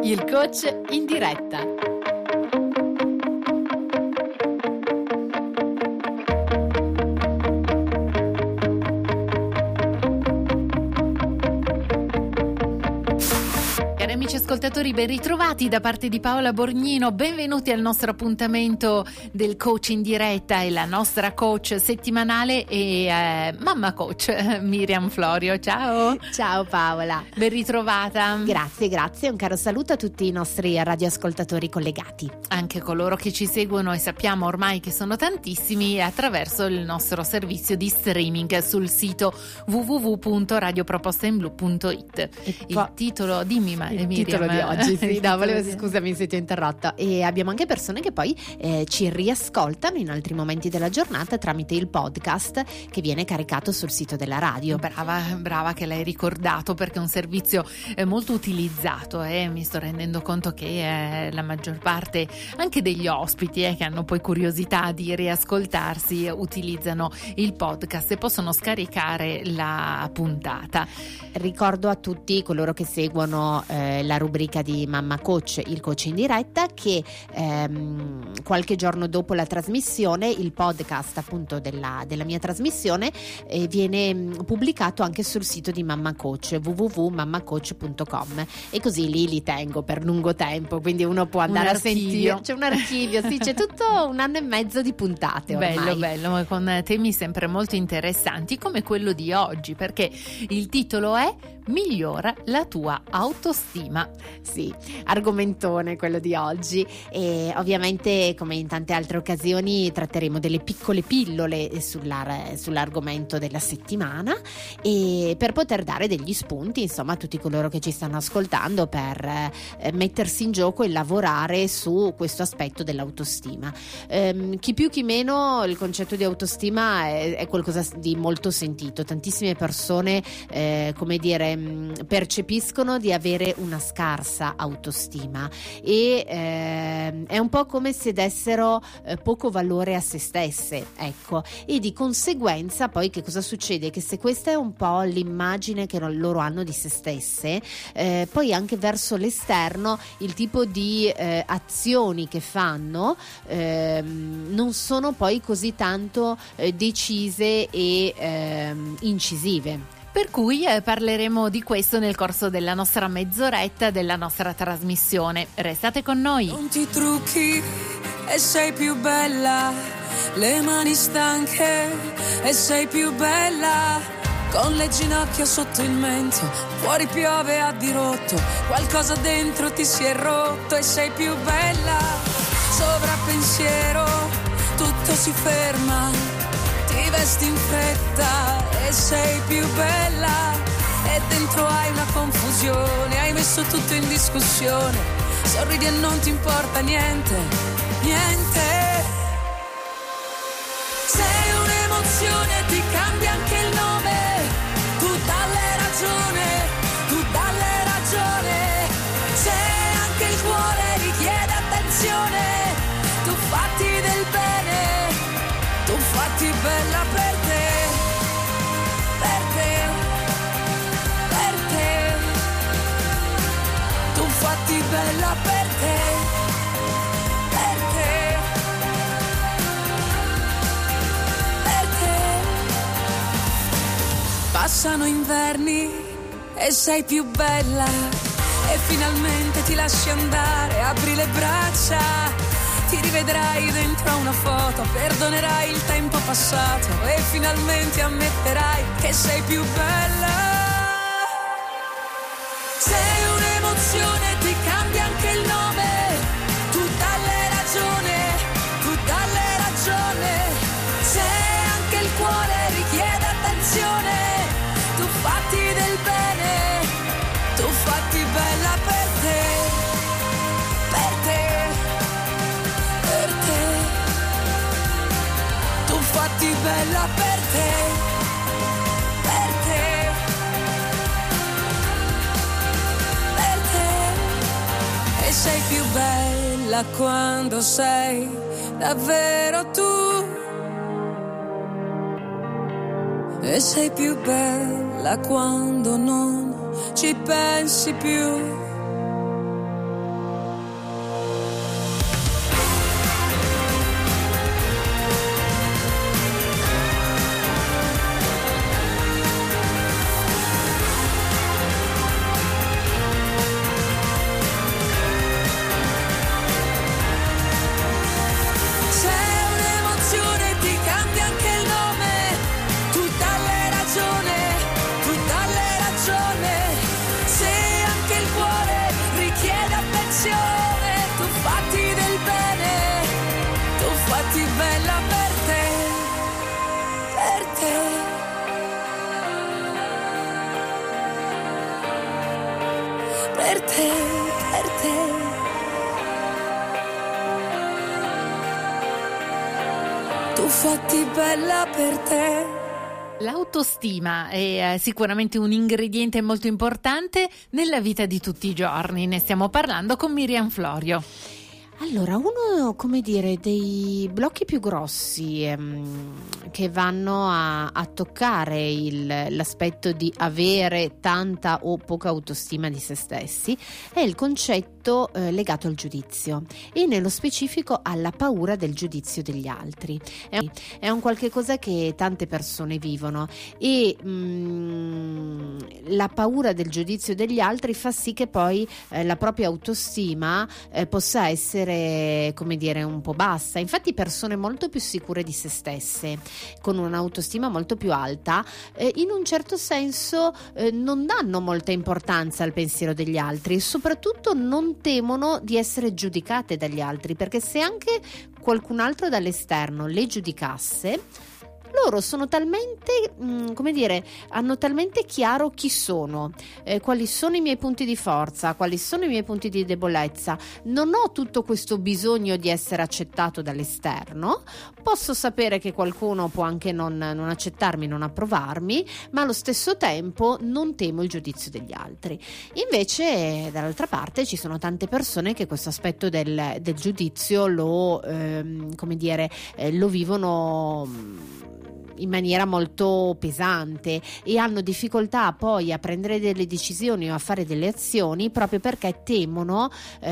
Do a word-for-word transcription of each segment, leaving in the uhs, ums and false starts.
Il coach in diretta. Amici ascoltatori, ben ritrovati da parte di Paola Borgnino, benvenuti al nostro appuntamento del coach in diretta e la nostra coach settimanale e eh, mamma coach Miriam Florio. Ciao. Ciao Paola. Ben ritrovata. Grazie, grazie. Un caro saluto a tutti i nostri radioascoltatori collegati. Anche coloro che ci seguono e sappiamo ormai che sono tantissimi attraverso il nostro servizio di streaming sul sito w w w punto radio proposta in blu punto i t. Il po- titolo, dimmi ma il titolo di oggi, sì, no, volevo, scusami se ti ho interrotta. E abbiamo anche persone che poi eh, ci riascoltano in altri momenti della giornata tramite il podcast che viene caricato sul sito della radio. Brava, brava che l'hai ricordato, perché è un servizio eh, molto utilizzato e eh. mi sto rendendo conto che eh, la maggior parte anche degli ospiti eh, che hanno poi curiosità di riascoltarsi utilizzano il podcast e possono scaricare la puntata. Ricordo a tutti coloro che seguono eh, la rubrica di Mamma Coach, il coach in diretta, che ehm, qualche giorno dopo la trasmissione il podcast appunto della, della mia trasmissione eh, viene mh, pubblicato anche sul sito di Mamma Coach w w w punto mamma coach punto com, e così lì li tengo per lungo tempo, quindi uno può andare a sentire, c'è un archivio, sì, c'è tutto un anno e mezzo di puntate ormai. Bello, bello, con temi sempre molto interessanti come quello di oggi, perché il titolo è Migliora la tua autostima. Sì, argomentone quello di oggi, e ovviamente come in tante altre occasioni tratteremo delle piccole pillole sulla, sull'argomento della settimana, e per poter dare degli spunti insomma a tutti coloro che ci stanno ascoltando per eh, mettersi in gioco e lavorare su questo aspetto dell'autostima. Ehm, chi più chi meno il concetto di autostima è, è qualcosa di molto sentito. Tantissime persone eh, come dire percepiscono di avere una scarsa autostima e eh, è un po' come se dessero eh, poco valore a se stesse, ecco, e di conseguenza poi che cosa succede? Che se questa è un po' l'immagine che loro hanno di se stesse, eh, poi anche verso l'esterno il tipo di eh, azioni che fanno eh, non sono poi così tanto eh, decise e eh, incisive. Per cui eh, parleremo di questo nel corso della nostra mezz'oretta della nostra trasmissione. Restate con noi. Non ti trucchi e sei più bella, le mani stanche e sei più bella, con le ginocchia sotto il mento, fuori piove a dirotto, qualcosa dentro ti si è rotto e sei più bella. Sovrappensiero, tutto si ferma, ti vesti in fretta e sei più bella, e dentro hai una confusione, hai messo tutto in discussione, sorridi e non ti importa niente, niente. Sei un'emozione, ti cambia anche il nome, tu dalle ragione, tu dalle ragione, sei anche il cuore, richiede attenzione, tu fatti del bene, tu fatti bella per te, per te, per te, tu fatti bella per te, per te, per te. Passano inverni e sei più bella, e finalmente ti lasci andare, apri le braccia, ti rivedrai dentro a una foto, perdonerai il tempo passato e finalmente ammetterai che sei più bella. Sei un'emozione, ti cambia anche il nome, tu dalle ragione, tu dalle ragione, sei anche il cuore, richiede attenzione, tu fatti del bene, tu fatti bella per te, per te, per te, tu fatti bella per te, per te, per te, e sei più bella quando sei davvero tu, e sei più bella quando non ci pensi più. per te, per te. Tu fatti bella per te. L'autostima è eh, sicuramente un ingrediente molto importante nella vita di tutti i giorni. Ne stiamo parlando con Miriam Florio. Allora, uno, come dire, dei blocchi più grossi ehm, che vanno a, a toccare il, l'aspetto di avere tanta o poca autostima di se stessi è il concetto eh, legato al giudizio e nello specifico alla paura del giudizio degli altri. È un, è un qualche cosa che tante persone vivono e mh, la paura del giudizio degli altri fa sì che poi eh, la propria autostima eh, possa essere, come dire, un po' bassa. Infatti persone molto più sicure di se stesse, con un'autostima molto più alta, eh, in un certo senso eh, non danno molta importanza al pensiero degli altri e soprattutto non temono di essere giudicate dagli altri, perché se anche qualcun altro dall'esterno le giudicasse, loro sono talmente, mh, come dire, hanno talmente chiaro chi sono, eh, quali sono i miei punti di forza, quali sono i miei punti di debolezza. Non ho tutto questo bisogno di essere accettato dall'esterno. Posso sapere che qualcuno può anche non, non accettarmi, non approvarmi, ma allo stesso tempo non temo il giudizio degli altri. Invece, dall'altra parte, ci sono tante persone che questo aspetto del, del giudizio lo, ehm, come dire, eh, lo vivono in maniera molto pesante e hanno difficoltà poi a prendere delle decisioni o a fare delle azioni proprio perché temono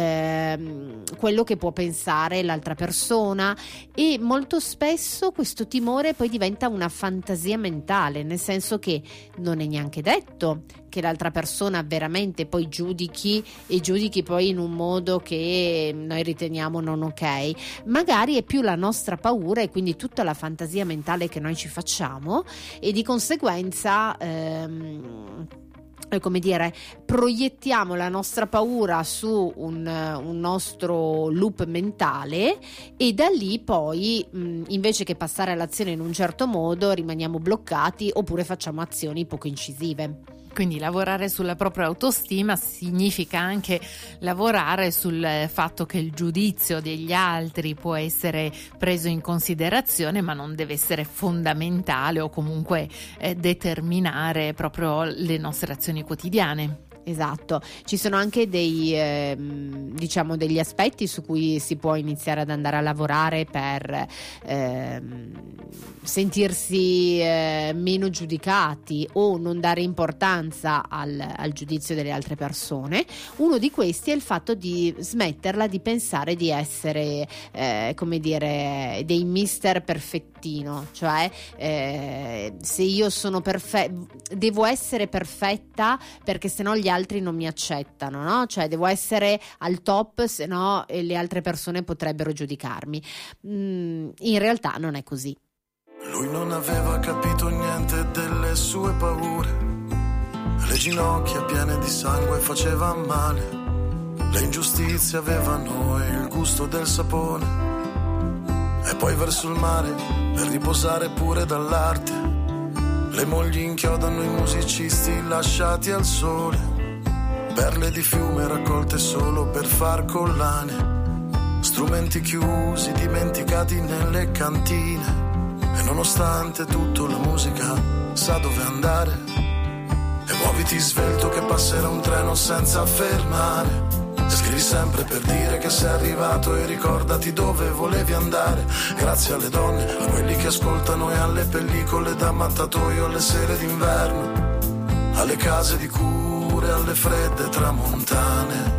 ehm, quello che può pensare l'altra persona, e molto spesso questo timore poi diventa una fantasia mentale, nel senso che non è neanche detto che l'altra persona veramente poi giudichi e giudichi poi in un modo che noi riteniamo non ok. Magari è più la nostra paura e quindi tutta la fantasia mentale che noi ci facciamo, e di conseguenza ehm, come dire, proiettiamo la nostra paura su un, un nostro loop mentale, e da lì poi mh, invece che passare all'azione in un certo modo rimaniamo bloccati oppure facciamo azioni poco incisive. Quindi lavorare sulla propria autostima significa anche lavorare sul fatto che il giudizio degli altri può essere preso in considerazione, ma non deve essere fondamentale o comunque eh, determinare proprio le nostre azioni quotidiane. Esatto, ci sono anche dei eh, diciamo degli aspetti su cui si può iniziare ad andare a lavorare per eh, sentirsi eh, meno giudicati o non dare importanza al, al giudizio delle altre persone. Uno di questi è il fatto di smetterla di pensare di essere eh, come dire dei mister perfettino, cioè eh, se io sono perfetta devo essere perfetta perché sennò gli altri non mi accettano, no? Cioè devo essere al top, se no le altre persone potrebbero giudicarmi. Mm, in realtà non è così. Lui non aveva capito niente delle sue paure, le ginocchia piene di sangue facevano male, le ingiustizie avevano il gusto del sapone, e poi verso il mare per riposare pure dall'arte, le mogli inchiodano i musicisti lasciati al sole, perle di fiume raccolte solo per far collane, strumenti chiusi dimenticati nelle cantine, e nonostante tutto la musica sa dove andare, e muoviti svelto che passerà un treno senza fermare, scrivi sempre per dire che sei arrivato e ricordati dove volevi andare, grazie alle donne, a quelli che ascoltano e alle pellicole da mattatoio alle sere d'inverno, alle case di cure, alle fredde tramontane,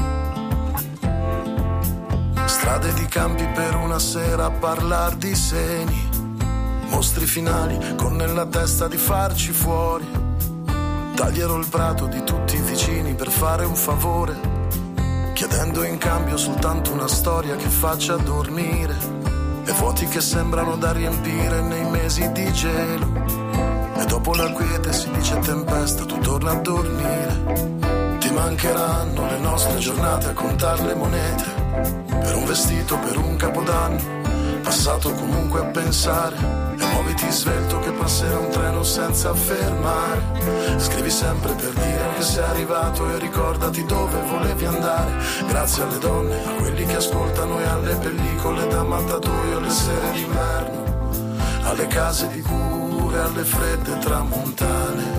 strade di campi per una sera a parlar di seni, mostri finali con nella testa di farci fuori, taglierò il prato di tutti i vicini per fare un favore, chiedendo in cambio soltanto una storia che faccia dormire, e vuoti che sembrano da riempire nei mesi di gelo, e dopo la quiete si dice tempesta, tu torna a dormire, ti mancheranno le nostre giornate a contare le monete, per un vestito, per un capodanno, passato comunque a pensare, e muoviti svelto che passerà un treno senza fermare. Scrivi sempre per dire che sei arrivato e ricordati dove volevi andare. Grazie alle donne, a quelli che ascoltano e alle pellicole da mattatoio, alle sere d'inverno, alle case di cure, alle fredde tramontane.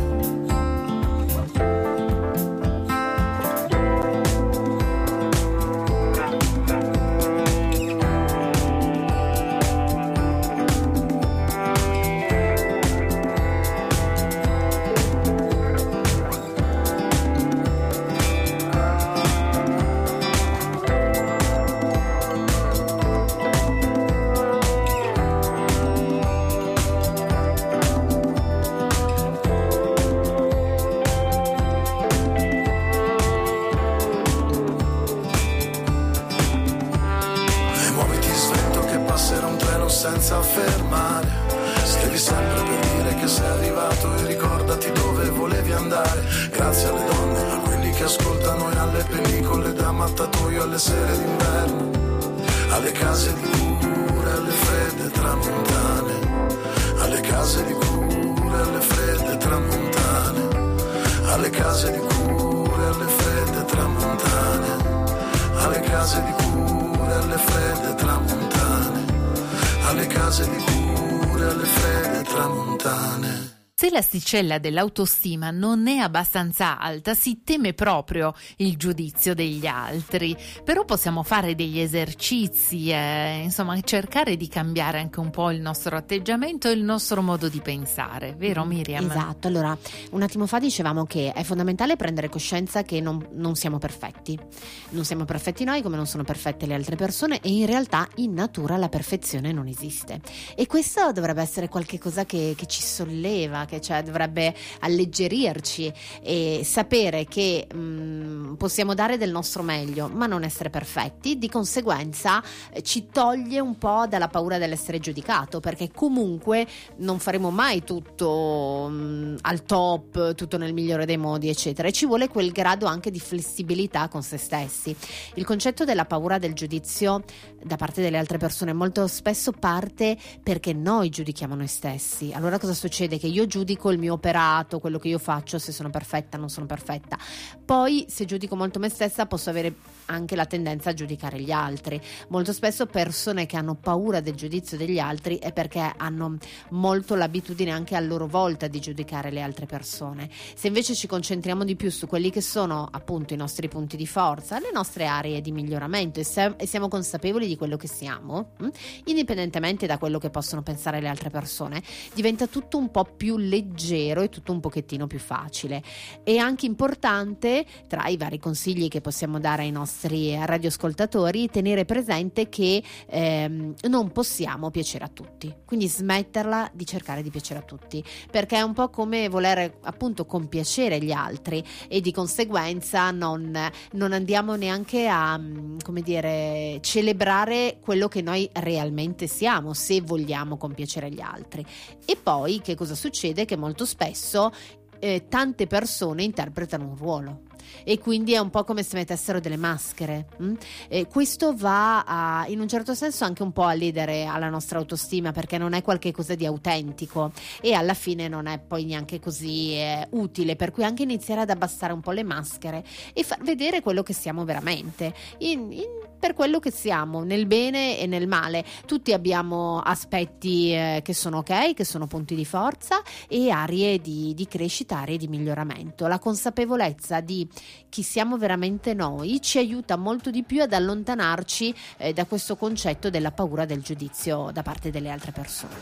Senza fermare, scrivi sempre per dire che sei arrivato e ricordati dove volevi andare. Grazie alle donne, a quelli che ascoltano e alle pellicole da mattatoio, alle sere d'inverno, alle case di cure, alle fredde tramontane, alle case di cure, alle fredde tramontane, alle case di cure, alle fredde tramontane, alle case di cure, alle fredde tramontane, alle case di cure, alle fredde tramontane. Se l'asticella dell'autostima non è abbastanza alta, si teme proprio il giudizio degli altri. Però possiamo fare degli esercizi, eh, insomma, cercare di cambiare anche un po' il nostro atteggiamento e il nostro modo di pensare, vero Miriam? Esatto, allora un attimo fa dicevamo che è fondamentale prendere coscienza che non, non siamo perfetti. Non siamo perfetti noi come non sono perfette le altre persone, e in realtà in natura la perfezione non esiste. E questo dovrebbe essere qualche cosa che, che ci solleva, che cioè dovrebbe alleggerirci, e sapere che mh, possiamo dare del nostro meglio ma non essere perfetti. Di conseguenza eh, ci toglie un po' dalla paura dell'essere giudicato, perché comunque non faremo mai tutto mh, al top, tutto nel migliore dei modi eccetera, e ci vuole quel grado anche di flessibilità con se stessi. Il concetto della paura del giudizio da parte delle altre persone molto spesso parte perché noi giudichiamo noi stessi. Allora cosa succede? Che io giudico il mio operato, quello che io faccio, se sono perfetta, non sono perfetta. Poi se giudico molto me stessa posso avere anche la tendenza a giudicare gli altri. Molto spesso persone che hanno paura del giudizio degli altri è perché hanno molto l'abitudine anche a loro volta di giudicare le altre persone. Se invece ci concentriamo di più su quelli che sono appunto i nostri punti di forza, le nostre aree di miglioramento, e, se, e siamo consapevoli di quello che siamo, hm? indipendentemente da quello che possono pensare le altre persone, diventa tutto un po' più leggero e tutto un pochettino più facile. È anche importante, tra i vari consigli che possiamo dare ai nostri radioascoltatori, tenere presente che ehm, non possiamo piacere a tutti, quindi smetterla di cercare di piacere a tutti, perché è un po' come voler appunto compiacere gli altri, e di conseguenza non, non andiamo neanche a, come dire, celebrare quello che noi realmente siamo, se vogliamo compiacere gli altri. E poi che cosa succede? Che molto spesso eh, tante persone interpretano un ruolo, e quindi è un po' come se mettessero delle maschere. mm? E questo va a, in un certo senso anche un po' a ledere alla nostra autostima, perché non è qualche cosa di autentico, e alla fine non è poi neanche così eh, utile, per cui anche iniziare ad abbassare un po' le maschere e far vedere quello che siamo veramente, in, in, per quello che siamo, nel bene e nel male. Tutti abbiamo aspetti eh, che sono ok, che sono punti di forza, e aree di, di crescita, aree di miglioramento. La consapevolezza di chi siamo veramente noi ci aiuta molto di più ad allontanarci eh, da questo concetto della paura del giudizio da parte delle altre persone.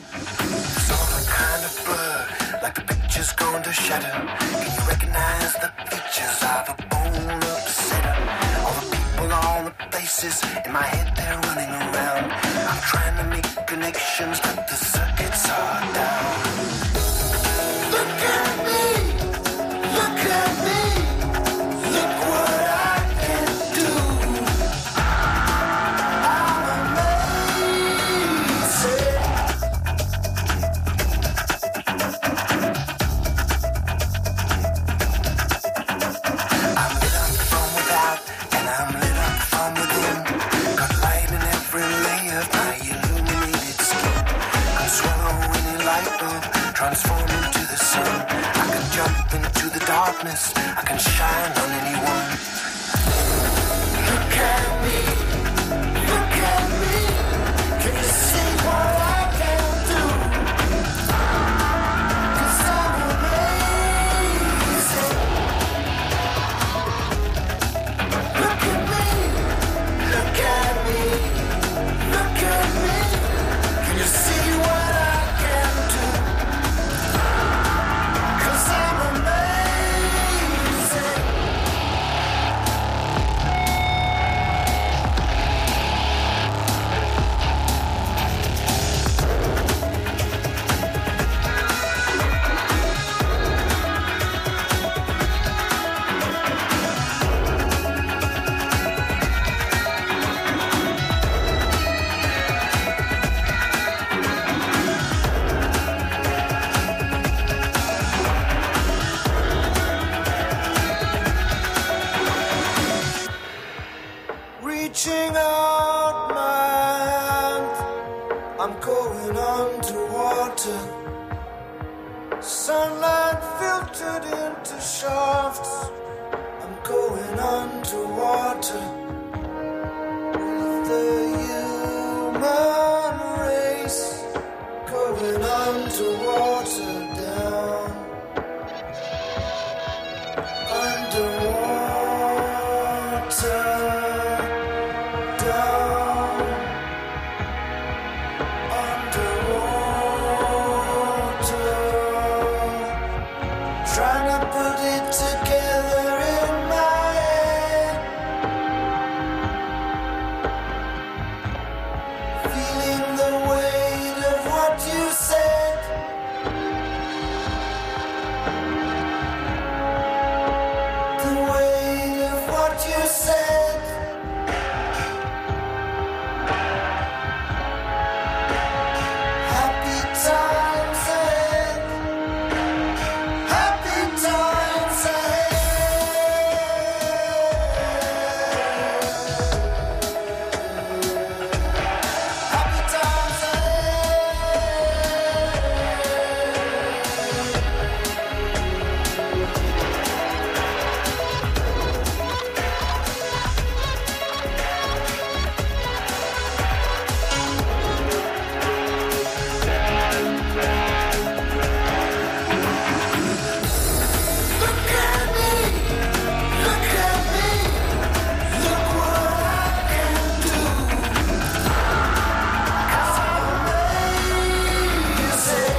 I'm lit up from within, got light in every layer of my illumination. transform into the sun. I can jump into the darkness, I can shine on anyone. Look at me, look at me. Can you see what I can do? 'Cause I'm amazing. Look at me, look at me, look at me. Can you see what I can do? 'Cause I'm amazing. Reaching out my hand, I'm going underwater. Sunlight filtered into shafts, I'm going underwater. With the human race, going underwater down. Underwater. Down, underwater, trying to put it together in my head, feeling the weight of what you said, the weight of what you said. Happy times ahead. Happy times ahead. Happy times Look at me, look at me, look what I can do. 'Cause I'm amazing.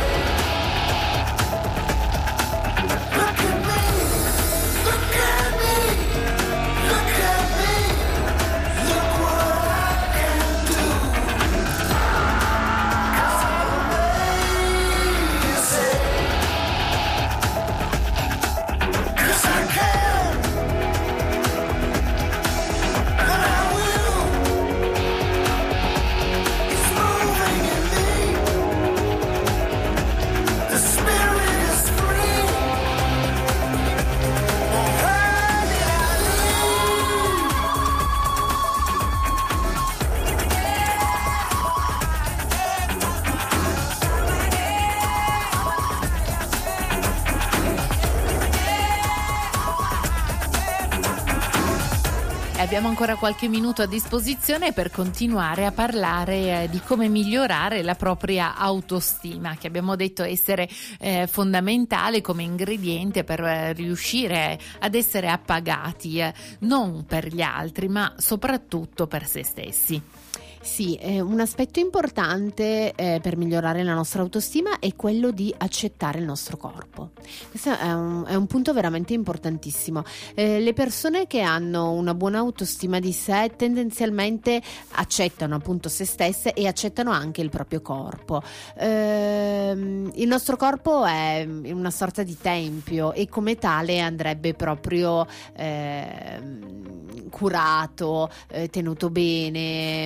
Look at me, look at me, look at me, look what I can do. 'Cause I'm amazing. 'Cause I can, and I will. It's moving in me. The spirit is free. Already I live. Abbiamo ancora qualche minuto a disposizione per continuare a parlare eh, di come migliorare la propria autostima, che abbiamo detto essere eh, fondamentale come ingrediente per eh, riuscire ad essere appagati, eh, non per gli altri, ma soprattutto per se stessi. Sì, eh, un aspetto importante eh, per migliorare la nostra autostima è quello di accettare il nostro corpo. Questo è un, è un punto veramente importantissimo. Eh, le persone che hanno una buona autostima di sé tendenzialmente accettano appunto se stesse e accettano anche il proprio corpo. Eh, il nostro corpo è una sorta di tempio e come tale andrebbe proprio eh, curato, eh, tenuto bene,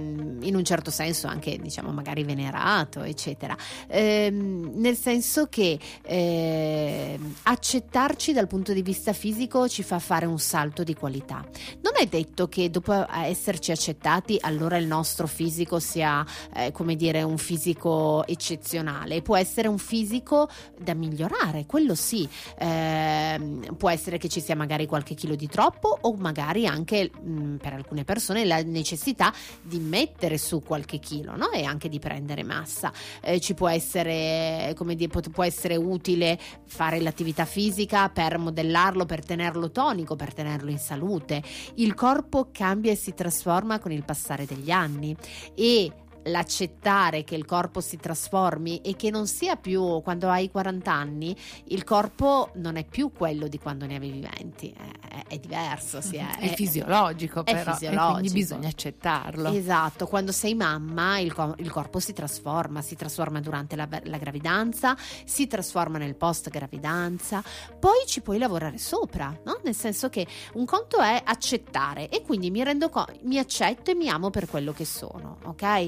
in un certo senso anche, diciamo, magari venerato, eccetera, ehm, nel senso che eh, accettarci dal punto di vista fisico ci fa fare un salto di qualità. Non è detto che dopo esserci accettati allora il nostro fisico sia eh, come dire un fisico eccezionale, può essere un fisico da migliorare, quello sì, eh, può essere che ci sia magari qualche chilo di troppo o magari anche mh, per alcune persone la necessità di mettere su qualche chilo, no? E anche di prendere massa. Eh, ci può essere, come dire, può essere utile fare l'attività fisica per modellarlo, per tenerlo tonico, per tenerlo in salute. Il corpo cambia e si trasforma con il passare degli anni, e l'accettare che il corpo si trasformi e che non sia più, quando hai quaranta anni il corpo non è più quello di quando ne avevi venti, è, è diverso, sì, è, è fisiologico, è però fisiologico. E quindi bisogna accettarlo. Esatto, quando sei mamma il, co- il corpo si trasforma, si trasforma durante la, la gravidanza, si trasforma nel post gravidanza, poi ci puoi lavorare sopra, no? Nel senso che un conto è accettare, e quindi mi rendo conto, mi accetto e mi amo per quello che sono, ok?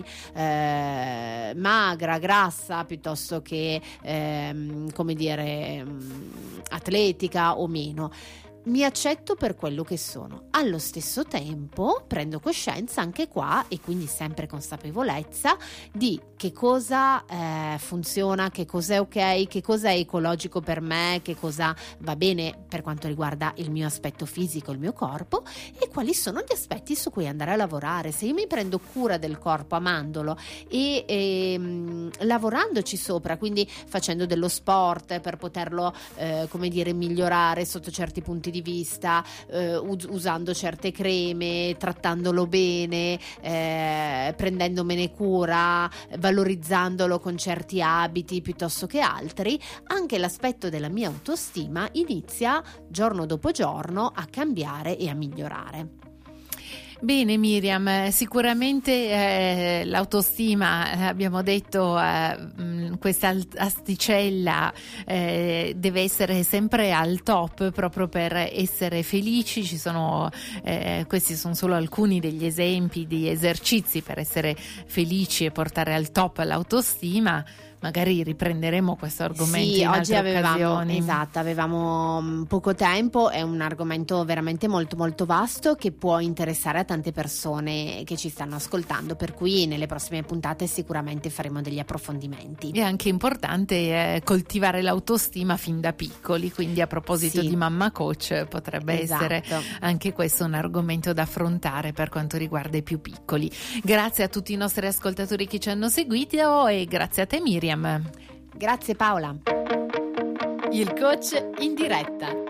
Eh, magra, grassa, piuttosto che ehm, come dire atletica o meno. Mi accetto per quello che sono. Allo stesso tempo prendo coscienza anche qua, e quindi sempre consapevolezza di che cosa eh, funziona, che cosa è ok, che cosa è ecologico per me, che cosa va bene per quanto riguarda il mio aspetto fisico, il mio corpo, e quali sono gli aspetti su cui andare a lavorare. Se io mi prendo cura del corpo amandolo e, e mh, lavorandoci sopra, quindi facendo dello sport per poterlo eh, come dire migliorare sotto certi punti di vista, eh, usando certe creme, trattandolo bene, eh, prendendomene cura, valorizzandolo con certi abiti piuttosto che altri, anche l'aspetto della mia autostima inizia giorno dopo giorno a cambiare e a migliorare. Bene Miriam, sicuramente eh, l'autostima, eh, abbiamo detto, eh, questa asticella eh, deve essere sempre al top proprio per essere felici. Ci sono, eh, questi sono solo alcuni degli esempi di esercizi per essere felici e portare al top l'autostima. Magari riprenderemo questo argomento sì, in oggi altre avevamo, occasioni. Esatto, avevamo poco tempo, è un argomento veramente molto molto vasto che può interessare a tante persone che ci stanno ascoltando, per cui nelle prossime puntate sicuramente faremo degli approfondimenti. È anche importante eh, coltivare l'autostima fin da piccoli, quindi a proposito sì. di mamma coach potrebbe esatto. essere anche questo un argomento da affrontare per quanto riguarda i più piccoli. Grazie a tutti i nostri ascoltatori che ci hanno seguito, e grazie a te Miriam. Grazie Paola. Il coach in diretta.